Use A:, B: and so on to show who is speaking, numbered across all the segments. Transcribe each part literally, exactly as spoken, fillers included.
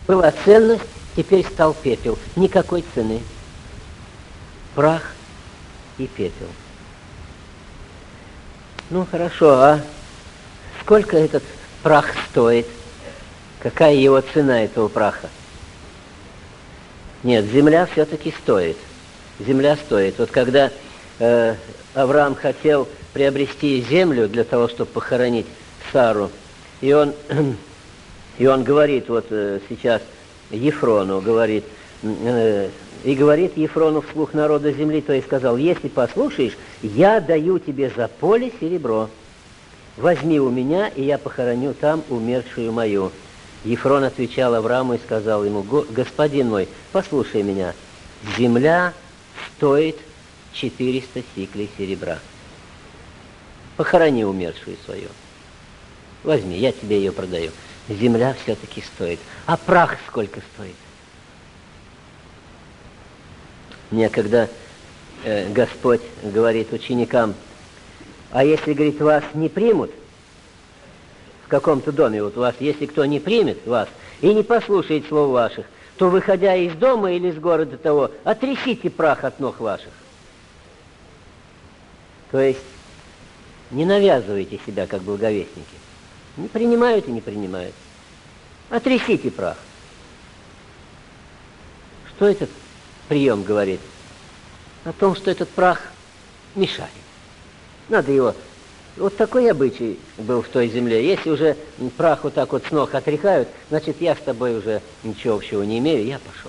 A: Была ценность, теперь стал пепел. Никакой цены. Прах и пепел. Ну, хорошо, а сколько этот прах стоит? Какая его цена, этого праха? Нет, земля все-таки стоит. Земля стоит. Вот когда э, Авраам хотел приобрести землю для того, чтобы похоронить Сару, и он, и он говорит, вот э, сейчас Ефрону говорит, э, и говорит Ефрону вслух народа земли, то есть сказал: если послушаешь, я даю тебе за поле серебро. Возьми у меня, и я похороню там умершую мою. Ефрон отвечал Аврааму и сказал ему: господин мой, послушай меня, земля стоит четыреста сиклей серебра. Похорони умершую свою. Возьми, я тебе ее продаю. Земля все-таки стоит. А прах сколько стоит? Мне когда э, Господь говорит ученикам: а если, говорит, вас не примут в каком-то доме, вот у вас, если кто не примет вас и не послушает слов ваших, то, выходя из дома или из города того, отрясите прах от ног ваших. То есть не навязывайте себя, как благовестники. Не принимают и не принимают. Отрясите прах. Что этот прием говорит? О том, что этот прах мешает. Надо его... Вот такой обычай был в той земле. Если уже прах вот так вот с ног отряхают, значит, я с тобой уже ничего общего не имею, я пошел.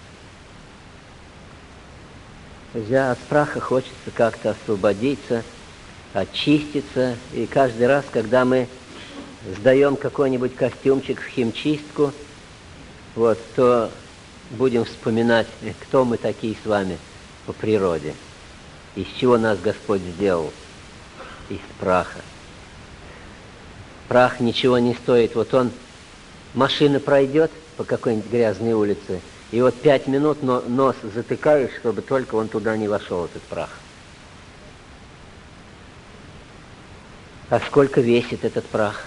A: Друзья, от праха хочется как-то освободиться, очиститься. И каждый раз, когда мы сдаем какой-нибудь костюмчик в химчистку, вот, то будем вспоминать, кто мы такие с вами по природе, из чего нас Господь сделал. Из праха. Прах ничего не стоит. Вот он, машина пройдет по какой-нибудь грязной улице, и вот пять минут но, нос затыкаешь, чтобы только он туда не вошел, этот прах. А сколько весит этот прах?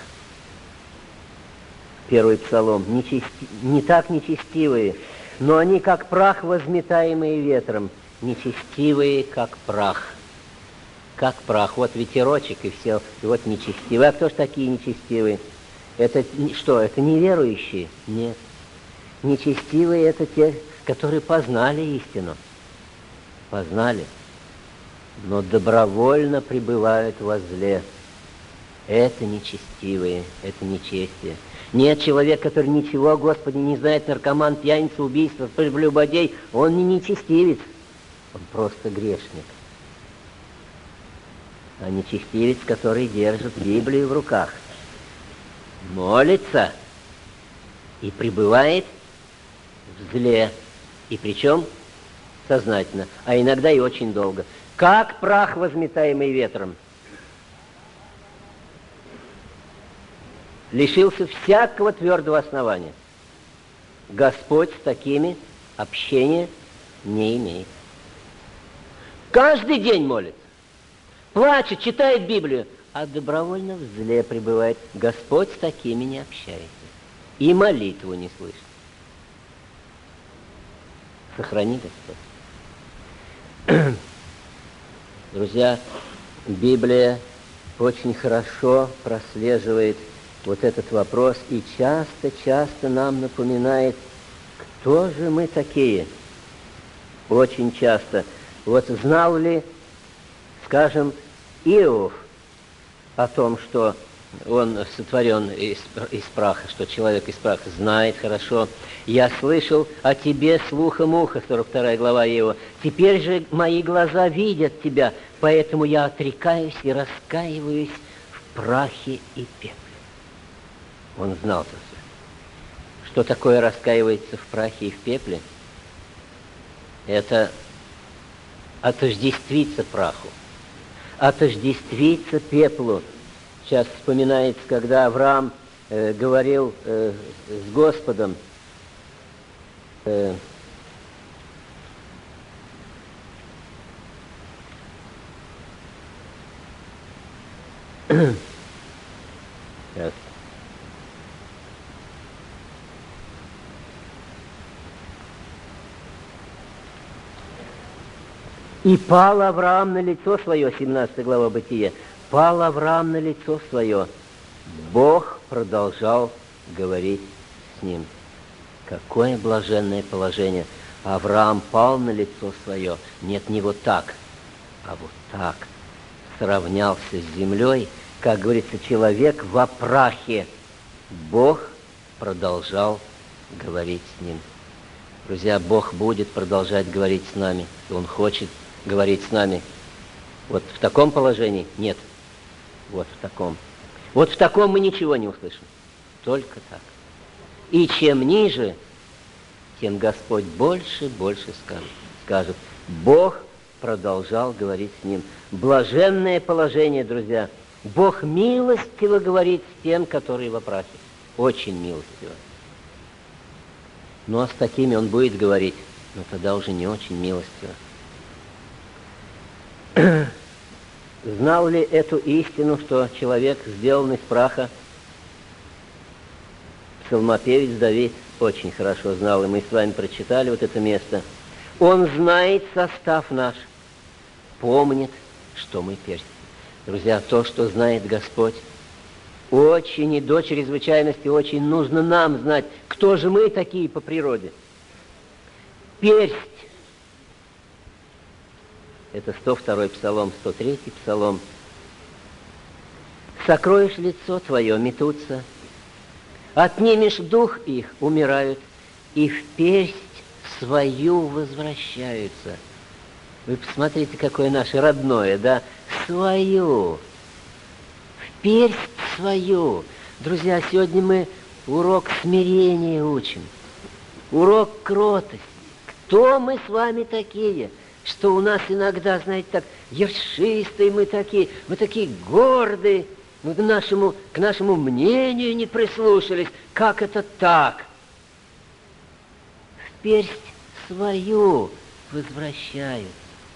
A: Первый псалом. Нечисти... Не так нечестивые, но они как прах, возметаемые ветром, нечестивые, как прах. Как прах, вот ветерочек и все, и вот нечестивые. А кто ж такие нечестивые? Это что, это неверующие? Нет. Нечестивые — это те, которые познали истину. Познали, но добровольно пребывают во зле. Это нечестивые, это нечестие. Нет, человек, который ничего, Господи, не знает, наркоман, пьяница, убийство, прелюбодей, он не нечестивец, он просто грешник. А нечестивец, который держит Библию в руках, молится и пребывает в зле, и причем сознательно, а иногда и очень долго, как прах, возметаемый ветром. Лишился всякого твердого основания. Господь с такими общения не имеет. Каждый день молится, плачет, читает Библию, а добровольно в зле пребывает. Господь с такими не общается. И молитву не слышит. Сохрани, Господь. Друзья, Библия очень хорошо прослеживает вот этот вопрос и часто-часто нам напоминает, кто же мы такие. Очень часто. Вот знал ли, скажем, Иов о том, что он сотворен из, из праха, что человек из праха знает хорошо. Я слышал о тебе слухом уха, сорок вторая глава его. Теперь же мои глаза видят тебя, поэтому я отрекаюсь и раскаиваюсь в прахе и пепле. Он знал это все. Что такое раскаивается в прахе и в пепле? Это отождествиться праху, отождествиться пеплу. Сейчас вспоминается, когда Авраам э, говорил э, с Господом, э, сейчас. И пал Авраам на лицо свое, семнадцатая глава Бытия, пал Авраам на лицо свое. Бог продолжал говорить с ним. Какое блаженное положение. Авраам пал на лицо свое. Нет, не вот так, а вот так. Сравнялся с землей, как говорится, человек во прахе. Бог продолжал говорить с ним. Друзья, Бог будет продолжать говорить с нами. И Он хочет говорить с нами. Вот в таком положении? Нет. Вот в таком. Вот в таком мы ничего не услышим. Только так. И чем ниже, тем Господь больше, больше скажет. скажет. Бог продолжал говорить с ним. Блаженное положение, друзья. Бог милостиво говорит с тем, которые во прахе. Очень милостиво. Ну а с такими Он будет говорить, но тогда уже не очень милостиво. Знал ли эту истину, что человек сделан из праха? Псалмопевец Давид очень хорошо знал, и мы с вами прочитали вот это место. Он знает состав наш, помнит, что мы персть. Друзья, то, что знает Господь, очень и до чрезвычайности очень нужно нам знать, кто же мы такие по природе. Персть. Это сто второй псалом, сто третий псалом. Сокроешь лицо твое, метутся, отнимешь дух их, умирают, и в персть свою возвращаются. Вы посмотрите, какое наше родное, да? Свою. В персть свою. Друзья, сегодня мы урок смирения учим. Урок кротости. Кто мы с вами такие? Что у нас иногда, знаете, так ершистые мы такие, мы такие гордые, мы к нашему, к нашему мнению не прислушались. Как это так? В персть свою возвращаются.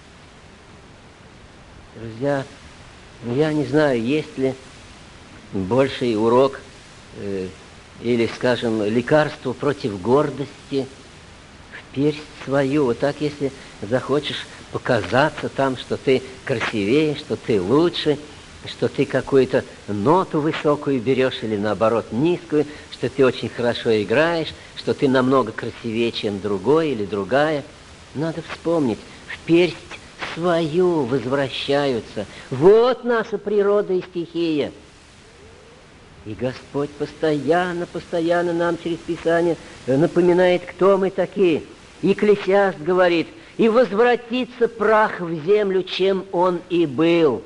A: Друзья, я не знаю, есть ли больший урок э, или, скажем, лекарство против гордости. В персть свою. Вот так, если захочешь показаться там, что ты красивее, что ты лучше, что ты какую-то ноту высокую берешь или, наоборот, низкую, что ты очень хорошо играешь, что ты намного красивее, чем другой или другая. Надо вспомнить, в персть свою возвращаются. Вот наша природа и стихия. И Господь постоянно, постоянно нам через Писание напоминает, кто мы такие. Екклесиаст говорит, и возвратится прах в землю, чем он и был.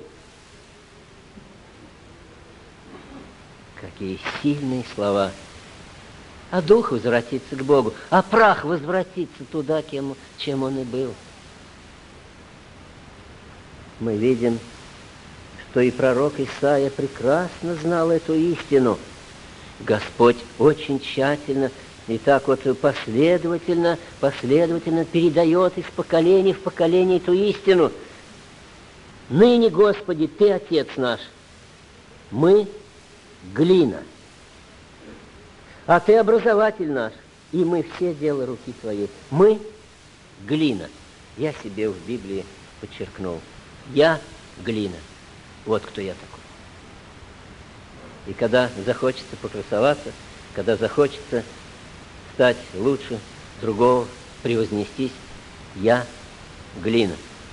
A: Какие сильные слова. А дух возвратится к Богу, а прах возвратится туда, кем, чем он и был. Мы видим, что и пророк Исаия прекрасно знал эту истину. Господь очень тщательно и так вот последовательно, последовательно передает из поколения в поколение эту истину. Ныне, Господи, Ты Отец наш, мы глина, а Ты образователь наш, и мы все дело руки Твоей. Мы глина. Я себе в Библии подчеркнул. Я глина. Вот кто я такой. И когда захочется покрасоваться, когда захочется стать лучше другого, превознестись, я глина.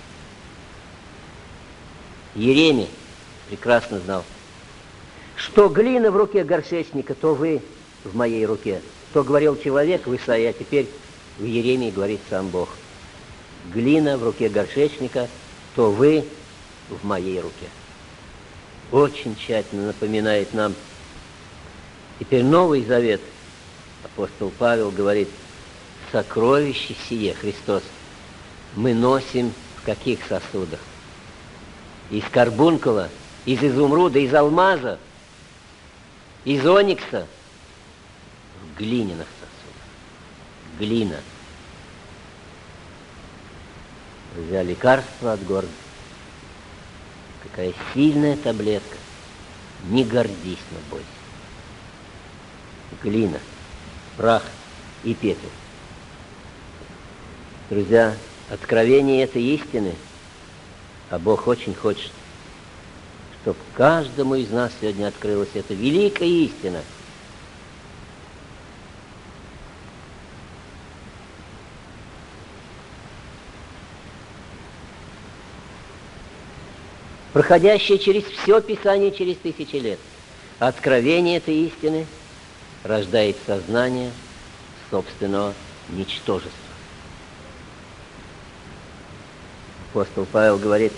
A: Иеремия прекрасно знал, что глина в руке горшечника, то вы в моей руке. То говорил человек в Исаии, а теперь в Иеремии говорит сам Бог. Глина в руке горшечника, то вы в моей руке. Очень тщательно напоминает нам. Теперь Новый Завет, апостол Павел говорит, сокровище сие, Христос, мы носим в каких сосудах? Из карбункула, из изумруда, из алмаза, из оникса, в глиняных сосудах. Глина. Друзья, лекарство от гордости. Какая сильная таблетка. Не гордись, но бойся. Глина, прах и пепел. Друзья, откровение этой истины А Бог очень хочет, чтобы каждому из нас сегодня открылась эта великая истина. Проходящее через все Писание, через тысячи лет. Откровение этой истины рождает сознание собственного ничтожества. Апостол Павел говорит: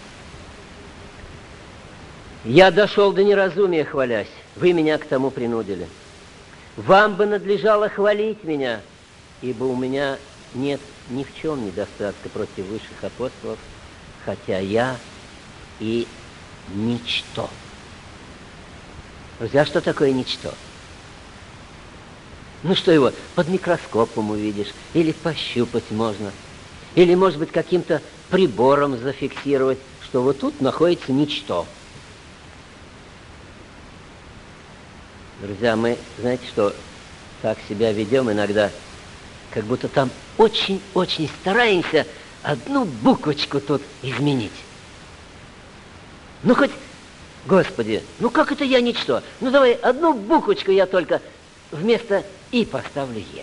A: «Я дошел до неразумия, хвалясь, вы меня к тому принудили. Вам бы надлежало хвалить меня, ибо у меня нет ни в чем недостатка против высших апостолов, хотя я и ничто». Друзья, что такое ничто? Ну что его под микроскопом увидишь, или пощупать можно, или, может быть, каким-то прибором зафиксировать, что вот тут находится ничто. Друзья, мы, знаете, что так себя ведем иногда, как будто там очень-очень стараемся одну буквочку тут изменить. Ну хоть, Господи, ну как это я ничто? Ну давай одну буквочку я только вместо «и» поставлю «е».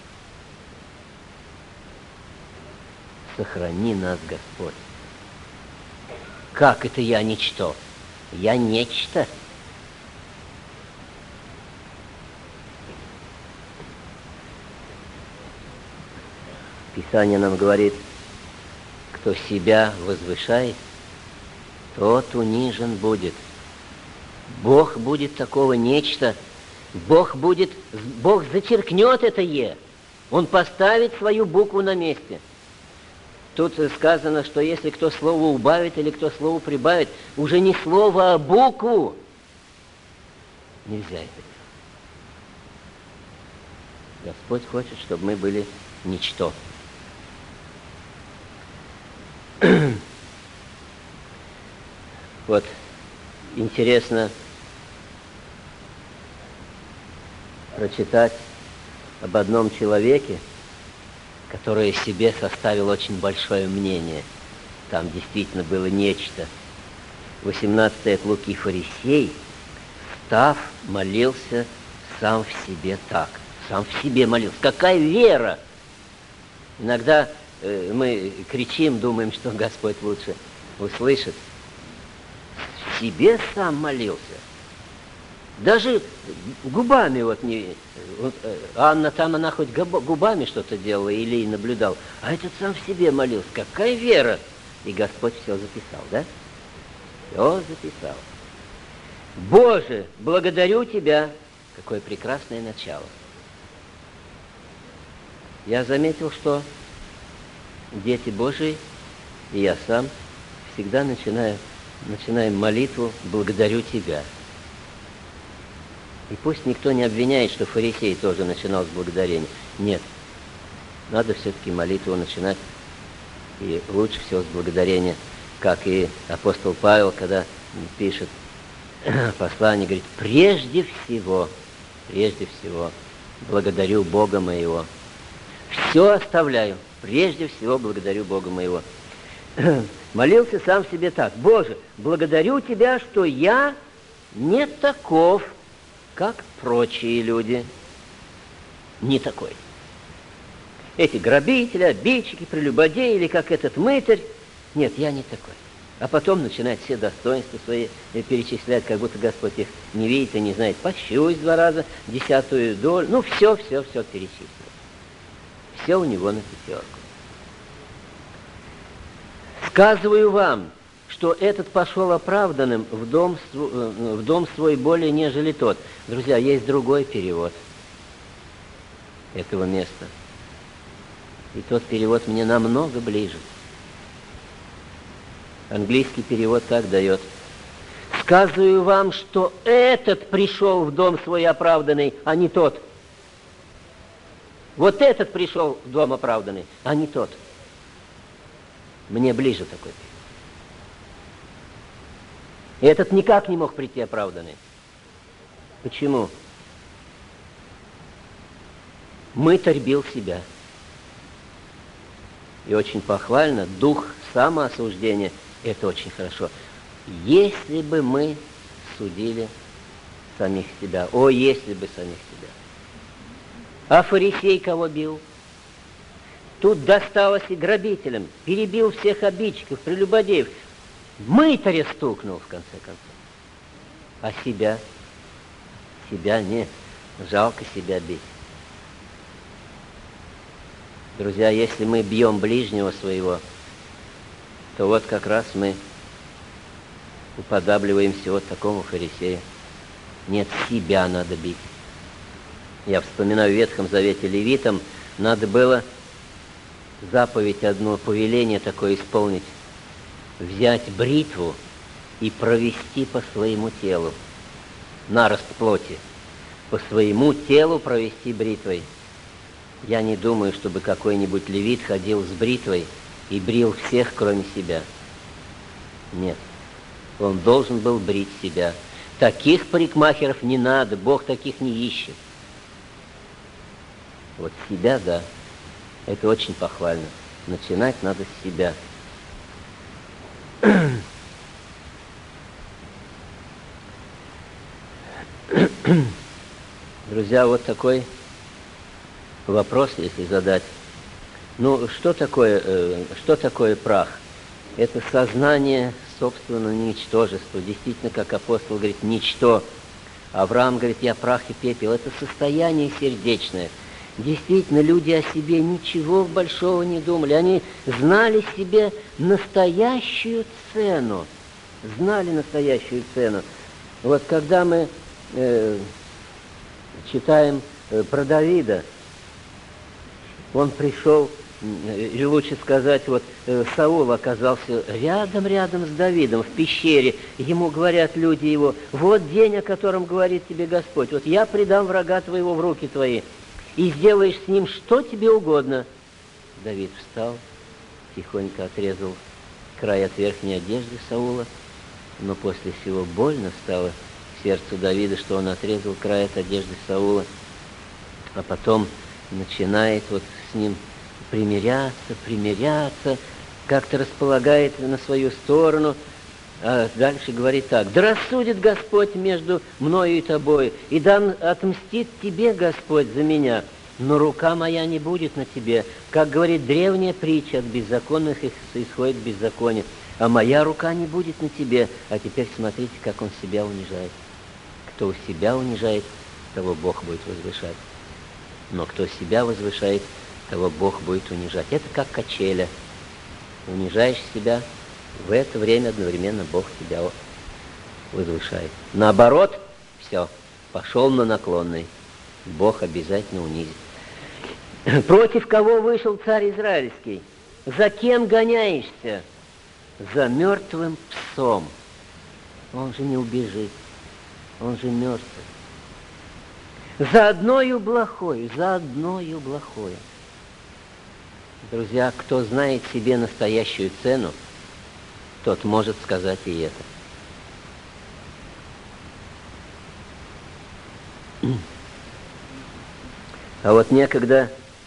A: Сохрани нас, Господь. Как это я ничто? Я нечто. Писание нам говорит: кто себя возвышает, тот унижен будет. Бог будет такого нечто. Бог будет, Бог зачеркнет это «е». Он поставит свою букву на месте. Тут сказано, что если кто слово убавит или кто слово прибавит, уже не слово, а букву. Нельзя это делать. Господь хочет, чтобы мы были ничто. Вот интересно прочитать об одном человеке, который о себе составил очень большое мнение. Там действительно было нечто. восемнадцатый от Луки: фарисей, встав, молился сам в себе так. Сам в себе молился. Какая вера! Иногда э, мы кричим, думаем, что Господь лучше услышит. В себе сам молился. Даже губами вот не... Вот, Анна там, она хоть губами что-то делала или наблюдал, а этот сам в себе молился. Какая вера! И Господь все записал, да? Все записал. Боже, благодарю Тебя! Какое прекрасное начало. Я заметил, что дети Божии, и я сам, всегда начинаю, начинаем молитву «Благодарю Тебя». И пусть никто не обвиняет, что фарисей тоже начинал с благодарения. Нет. Надо все-таки молитву начинать. И лучше всего с благодарения, как и апостол Павел, когда пишет послание, говорит: прежде всего, прежде всего, благодарю Бога моего. Все оставляю. Прежде всего благодарю Бога моего. Молился сам себе так: Боже, благодарю Тебя, что я не таков, как прочие люди. Не такой. Эти грабители, обидчики, прелюбодеи, или как этот мытарь. Нет, я не такой. А потом начинает все достоинства свои перечислять, как будто Господь их не видит и не знает. Пощусь два раза, десятую долю. Ну, все, все, все перечислил. Все у него на пятерку. Сказываю вам, что этот пошел оправданным в дом, в дом свой более, нежели тот. Друзья, есть другой перевод этого места. И тот перевод мне намного ближе. Английский перевод так дает: сказываю вам, что этот пришел в дом свой оправданный, а не тот. Вот этот пришел в дом оправданный, а не тот. Мне ближе такой перевод. И этот никак не мог прийти оправданный. Почему? Мытарь бил себя. И очень похвально дух самоосуждения Это очень хорошо. Если бы мы судили самих себя. О, если бы самих себя. А фарисей кого бил? Тут досталось и грабителям. Перебил всех обидчиков, прелюбодеев. Мытаря стукнул, в конце концов. А себя? Себя не. Жалко себя бить. Друзья, если мы бьем ближнего своего, то вот как раз мы уподабливаемся вот такому фарисею. Нет, себя надо бить. Я вспоминаю в Ветхом Завете левитам, надо было заповедь одно, повеление такое исполнить. Взять бритву и провести по своему телу. Нарост плоти. По своему телу провести бритвой. Я не думаю, чтобы какой-нибудь левит ходил с бритвой и брил всех, кроме себя. Нет. Он должен был брить себя. Таких парикмахеров не надо, Бог таких не ищет. Вот себя, да, это очень похвально. Начинать надо с себя. Друзья, вот такой вопрос, если задать. Ну, что такое, э, что такое прах? Это сознание собственного ничтожества. Действительно, как апостол говорит, ничто. Авраам говорит, я прах и пепел. Это состояние сердечное. Действительно, люди о себе ничего большого не думали. Они знали себе настоящую цену. Знали настоящую цену. Вот когда мы э, читаем э, про Давида, он пришел, или лучше сказать, вот э, Саул оказался рядом-рядом с Давидом в пещере. Ему говорят люди его, вот день, о котором говорит тебе Господь. Вот я предам врага твоего в руки твои, и сделаешь с ним что тебе угодно. Давид встал, тихонько отрезал край от верхней одежды Саула, но после всего больно стало сердцу Давида, что он отрезал край от одежды Саула, а потом начинает вот с ним примиряться, примиряться, как-то располагает на свою сторону, а дальше говорит так: «Да рассудит Господь между мною и тобой, и да отмстит тебе Господь за меня, но рука моя не будет на тебе». Как говорит древняя притча, от беззаконных их исходит беззаконие, а моя рука не будет на тебе. А теперь смотрите, как он себя унижает. Кто себя унижает, того Бог будет возвышать. Но кто себя возвышает, того Бог будет унижать. Это как качеля. Унижаешь себя, в это время одновременно Бог тебя возвышает. Наоборот, все, пошел на наклонный. Бог обязательно унизит. Против кого вышел царь израильский? За кем гоняешься? За мертвым псом. Он же не убежит. Он же мертвый. За одною блохою, за одною блохою. Друзья, кто знает себе настоящую цену, тот может сказать и это. А вот некогда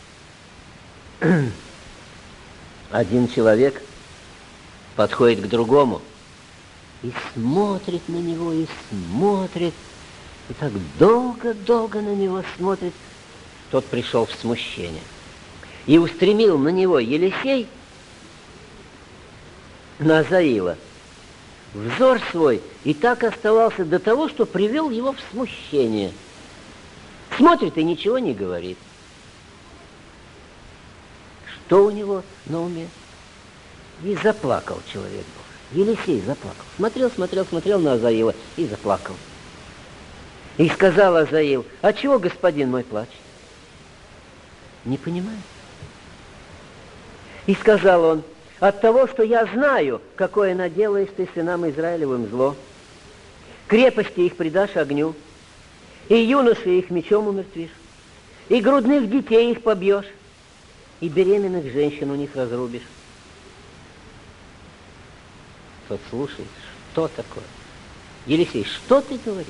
A: один человек подходит к другому и смотрит на него, и смотрит, и так долго-долго на него смотрит. Тот пришел в смущение и устремил на него Елисей, на Азаила, взор свой, и так оставался до того, что привел его в смущение. Смотрит и ничего не говорит. Что у него на уме? И заплакал человек был. Елисей заплакал. Смотрел, смотрел, смотрел на Азаила и заплакал. И сказал Азаил: «А чего, господин мой, плачет?» Не понимаю. И сказал он: «От того, что я знаю, какое наделаешь ты сынам Израилевым зло. Крепости их предашь огню, и юношей их мечом умертвишь, и грудных детей их побьешь, и беременных женщин у них разрубишь». Тот слушает, что такое? Елисей, что ты говоришь?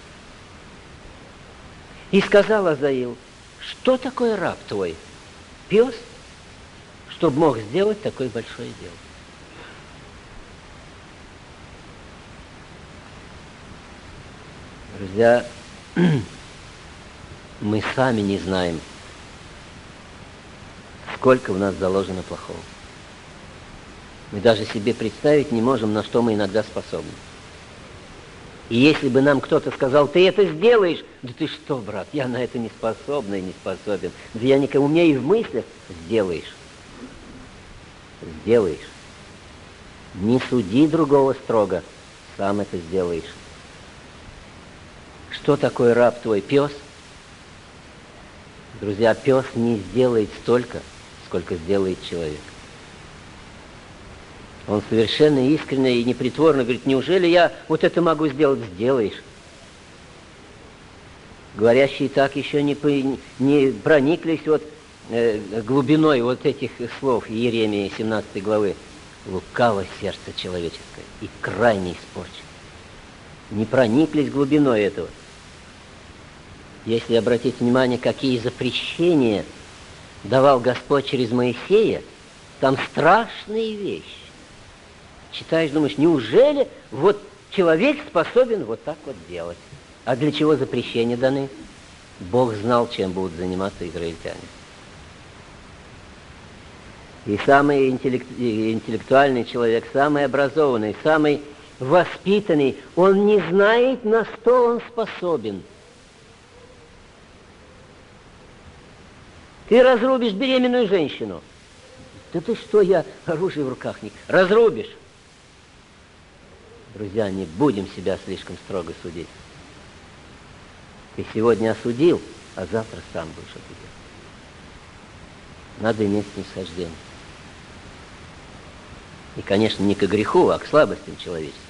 A: И сказал Азаил: «Что такое раб твой? Пес, чтобы мог сделать такое большое дело». Друзья, мы сами не знаем, сколько в нас заложено плохого. Мы даже себе представить не можем, на что мы иногда способны. И если бы нам кто-то сказал: ты это сделаешь, да ты что, брат, я на это не способна и не способен. Да я никому, у меня и в мыслях сделаешь. Сделаешь. Не суди другого строго, сам это сделаешь. Что такое раб твой? Пес? Друзья, пес не сделает столько, сколько сделает человек. Он совершенно искренне и непритворно говорит: неужели я вот это могу сделать? Сделаешь. Говорящие так еще не, не прониклись вот, э, глубиной вот этих слов Иеремии семнадцатой главы. Лукаво сердце человеческое и крайне испорчено. Не прониклись глубиной этого. Если обратить внимание, какие запрещения давал Господь через Моисея, там страшные вещи. Читаешь, думаешь, неужели вот человек способен вот так вот делать? А для чего запрещения даны? Бог знал, чем будут заниматься израильтяне. И самый интеллектуальный человек, самый образованный, самый воспитанный, он не знает, на что он способен. Ты разрубишь беременную женщину. Да ты что, я оружие в руках не... Разрубишь. Друзья, не будем себя слишком строго судить. Ты сегодня осудил, а завтра сам будешь это делать. Надо иметь снисхождение. И, конечно, не к греху, а к слабостям человеческим.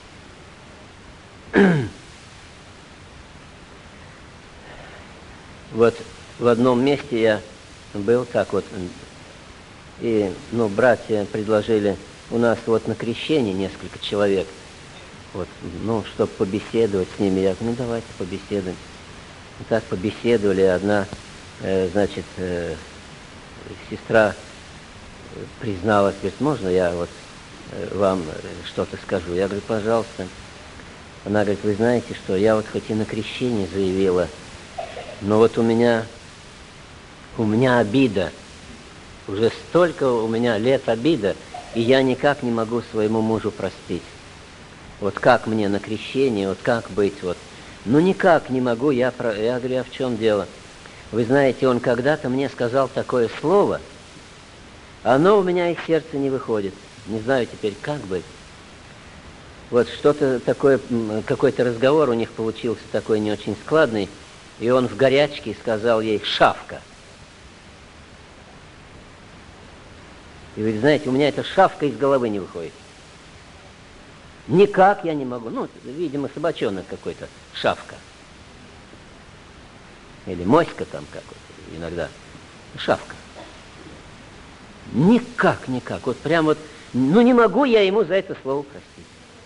A: Вот в одном месте я был так вот, и, ну, братья предложили, у нас вот на крещении несколько человек, вот, ну, чтобы побеседовать с ними. Я говорю: ну, давайте побеседуем. И так побеседовали. Одна, э, значит, э, сестра призналась, говорит: можно я вот э, вам что-то скажу? Я говорю: пожалуйста. Она говорит: вы знаете что, я вот хоть и на крещении заявила, но вот у меня, у меня обида, уже столько у меня лет обида, и я никак не могу своему мужу простить. Вот как мне на крещении, вот как быть, вот. Ну, никак не могу, я, про... я говорю: а в чем дело? Вы знаете, он когда-то мне сказал такое слово, оно у меня из сердца не выходит. Не знаю теперь, как быть. Вот что-то такое, какой-то разговор у них получился такой не очень складный, и он в горячке сказал ей: шавка. И вы знаете, у меня эта шавка из головы не выходит. Никак я не могу. Ну, видимо, собачонок какой-то. Шавка. Или моська там какой-то иногда. Шавка. Никак, никак. Вот прям вот, ну не могу я ему за это слово простить.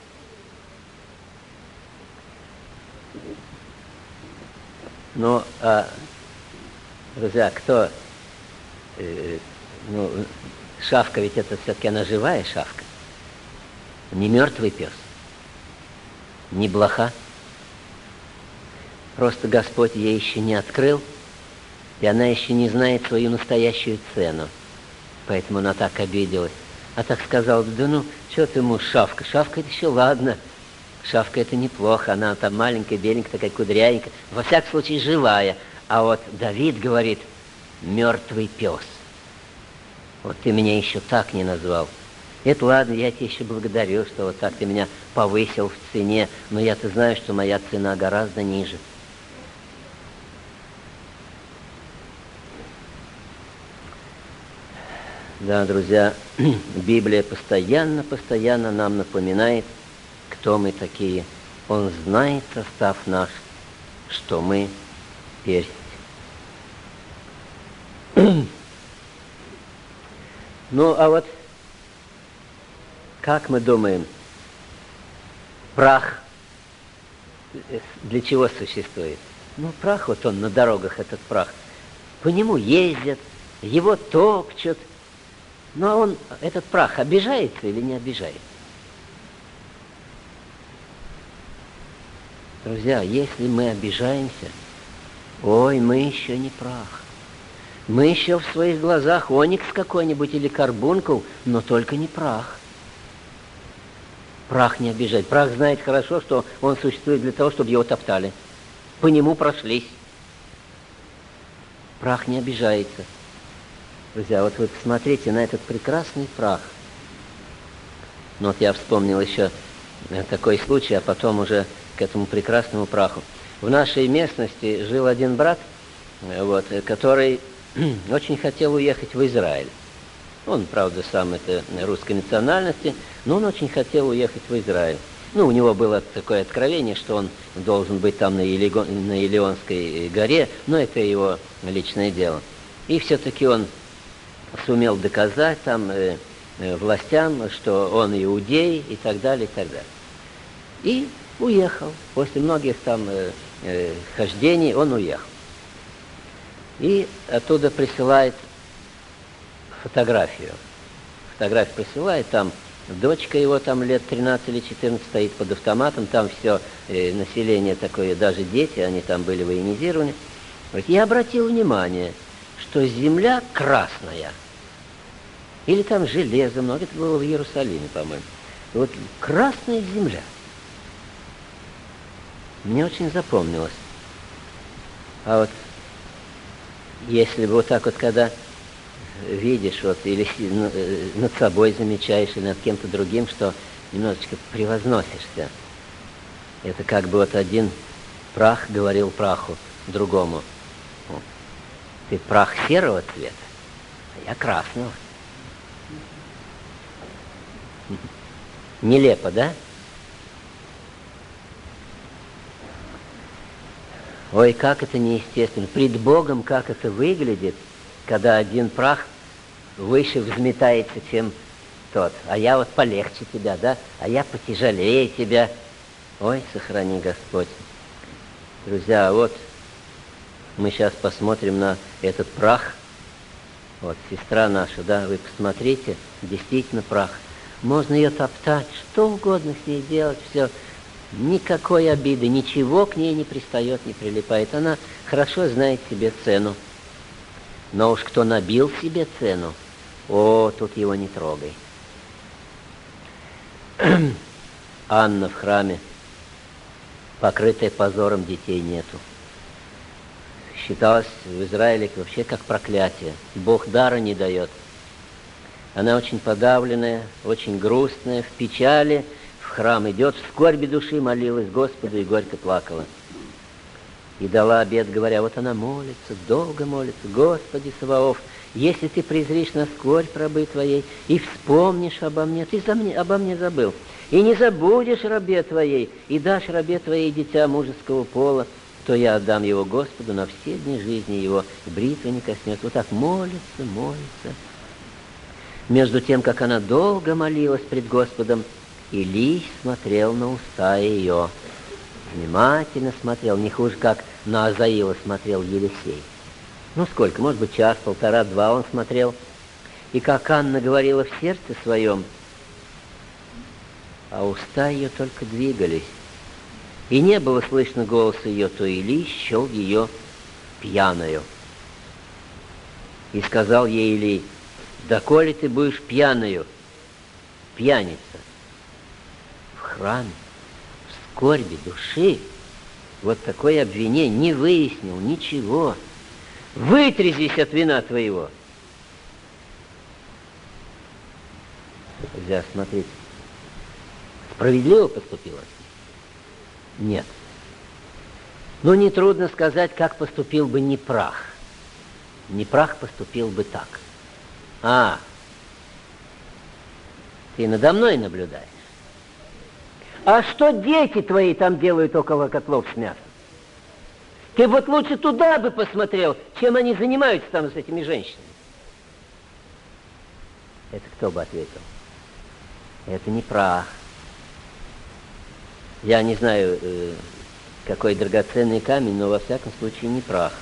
A: Ну, а, друзья, кто... Э, ну, шавка, ведь это все-таки она живая шавка. Не мертвый пес, не блоха. Просто Господь ей еще не открыл, и она еще не знает свою настоящую цену. Поэтому она так обиделась. А так сказала: да ну, что ты, муж, шавка? Шавка это еще ладно. Шавка это неплохо, она там маленькая, беленькая, такая кудрявенькая. Во всяком случае, живая. А вот Давид говорит: мертвый пес. Вот ты меня еще так не назвал. Это ладно, я тебе еще благодарю, что вот так ты меня повысил в цене, но я-то знаю, что моя цена гораздо ниже. Да, друзья, Библия постоянно, постоянно нам напоминает, кто мы такие. Он знает состав наш, что мы персть. Ну, а вот как мы думаем, прах для чего существует? Ну, прах, вот он на дорогах, этот прах. По нему ездят, его топчут. Ну, а он, этот прах, обижается или не обижается? Друзья, если мы обижаемся, ой, мы еще не прах. Мы еще в своих глазах оникс какой-нибудь или карбункул, но только не прах. Прах не обижает. Прах знает хорошо, что он существует для того, чтобы его топтали. По нему прошлись. Прах не обижается. Друзья, вот вы посмотрите на этот прекрасный прах. Ну вот я вспомнил еще такой случай, а потом уже к этому прекрасному праху. В нашей местности жил один брат, вот, который очень хотел уехать в Израиль. Он, правда, сам это русской национальности, но он очень хотел уехать в Израиль. Ну, у него было такое откровение, что он должен быть там на, Елего, на Елеонской горе, но это его личное дело. И все-таки он сумел доказать там э, э, властям, что он иудей и так далее, и так далее. И уехал. После многих там э, э, хождений он уехал. И оттуда присылает фотографию. Фотографию присылает, там дочка его там лет тринадцать или четырнадцать стоит под автоматом, там все э, население такое, даже дети, они там были военизированы. Я обратил внимание, что земля красная, или там железо много, это было в Иерусалиме, по-моему. Вот красная земля. Мне очень запомнилось. А вот если бы вот так вот, когда видишь, вот, или над собой замечаешь, или над кем-то другим, что немножечко превозносишься. Это как бы вот один прах говорил праху другому: ты прах серого цвета, а я красного. Нелепо, да? Ой, как это неестественно. Пред Богом как это выглядит, когда один прах выше взметается, чем тот. А я вот полегче тебя, да? А я потяжелее тебя. Ой, сохрани Господь. Друзья, вот мы сейчас посмотрим на этот прах. Вот сестра наша, да, вы посмотрите, действительно прах. Можно ее топтать, что угодно с ней делать, все. Никакой обиды, ничего к ней не пристает, не прилипает. Она хорошо знает себе цену. Но уж кто набил себе цену, о, тут его не трогай. Анна в храме, покрытая позором, детей нету. Считалось в Израиле вообще как проклятие. Бог дара не дает. Она очень подавленная, очень грустная, в печали, в храм идет, в скорби души молилась Господу и горько плакала. И дала обет, говоря, вот она молится, долго молится: Господи Саваоф, если ты презришь на скорбь рабы твоей и вспомнишь обо мне, ты за мне, обо мне забыл, и не забудешь рабе твоей, и дашь рабе твоей дитя мужеского пола, то я отдам его Господу на все дни жизни его, бритвы не коснется. Вот так молится, молится. Между тем, как она долго молилась пред Господом, Илий смотрел на уста ее. Внимательно смотрел, не хуже, как на Азаила смотрел Елисей. Ну сколько, может быть, час, полтора, два он смотрел. И как Анна говорила в сердце своем, а уста ее только двигались. И не было слышно голоса ее, то Илий счел ее пьяною. И сказал ей Илий: доколе ты будешь пьяною, пьяница, в храме, в скорби души, вот такое обвинение, не выяснил ничего. Вытрезись от вина твоего. Друзья, смотрите, справедливо поступила? Нет. Но нетрудно сказать, как поступил бы Непрах. Непрах поступил бы так: а, ты надо мной наблюдаешь. А что дети твои там делают около котлов с мясом? Ты вот лучше туда бы посмотрел, чем они занимаются там с этими женщинами. Это кто бы ответил? Это Непрах. Я не знаю, какой драгоценный камень, но во всяком случае Непрах.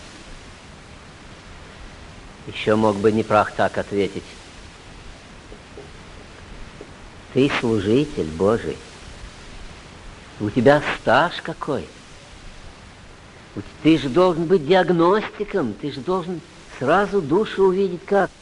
A: Еще мог бы Непрах так ответить: ты служитель Божий, у тебя стаж какой, Ты же должен быть диагностиком, ты же должен сразу душу увидеть как.